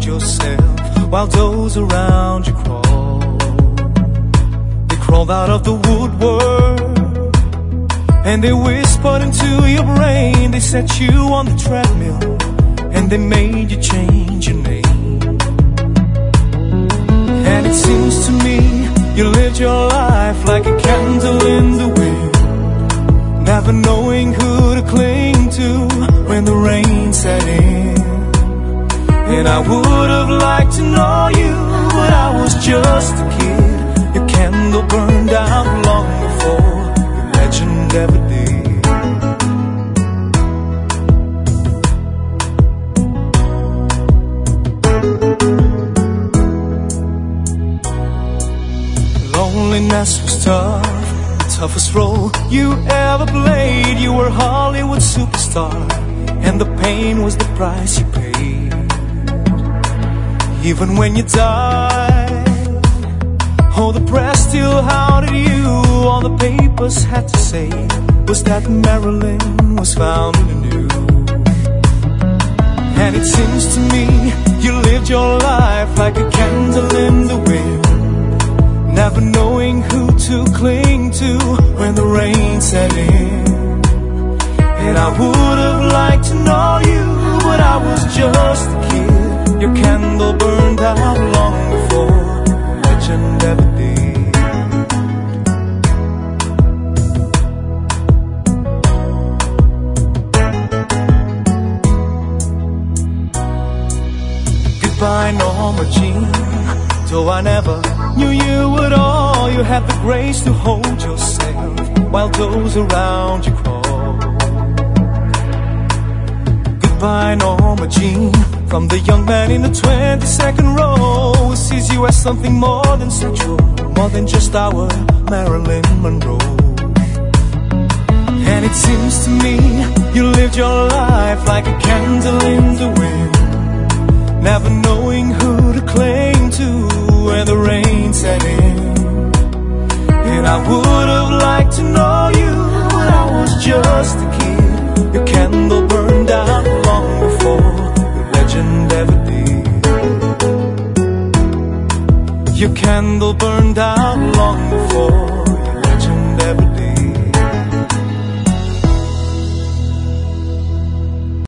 yourself while those around you crawl. They crawled out of the woodwork and they whispered into your brain. They set you on the treadmill and they made you change your name. And it seems to me you lived your life like a candle in the wind, never knowing who to cling to when the rain set in. And I would have liked to know you, but I was just a kid. Your candle burned out long before the legend ever did. Loneliness was tough, the toughest role you ever played. You were Hollywood superstar, and the pain was the price you paid. Even when you died, oh, the press still hounded you. All the papers had to say was that Marilyn was found anew. And it seems to me you lived your life like a candle in the wind, never knowing who to cling to when the rain set in. And I would have liked to know you, but I was just a kid. Your candle burned out long before the legend ever did. Goodbye, Norma Jean. Though I never knew you at all, you had the grace to hold yourself while those around you crawl. Goodbye, Norma Jean. From the young man in the 22nd row who sees you as something more than sexual, more than just our Marilyn Monroe. And it seems to me you lived your life like a candle in the wind, never knowing who to cling to when the rain set in. And I would have liked to know you, but I was just a kid. Your candle burned out long before the legend ever did. Your candle burned out long before